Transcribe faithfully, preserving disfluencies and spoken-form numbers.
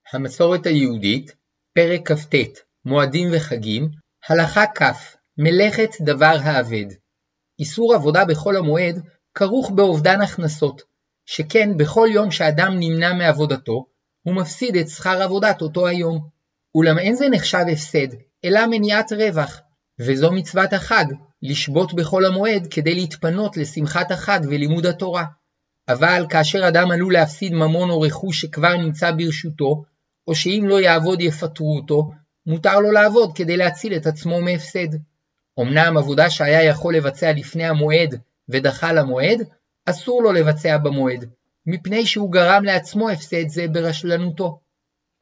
המסורת היהודית, פרק כ"ט, מועדים וחגים, הלכה כ', מלאכת דבר האבד. איסור עבודה בחול המועד כרוך באובדן הכנסות, שכן בכל יום שאדם נמנע מעבודתו, הוא מפסיד את שכר עבודת אותו היום. אולם אין זה נחשב הפסד, אלא מניעת רווח, וזו מצוות החג, לשבות בחול המועד כדי להתפנות לשמחת החג ולימוד התורה. אבל כאשר אדם עלול להפסיד ממון או רכוש שכבר נמצא ברשותו, או שאם לא יעבוד יפטרו אותו, מותר לו לעבוד כדי להציל את עצמו מהפסד. אמנם עבודה שהיה יכול לבצע לפני המועד ודחה למועד, אסור לו לבצע במועד, מפני שהוא גרם לעצמו הפסד זה ברשלנותו.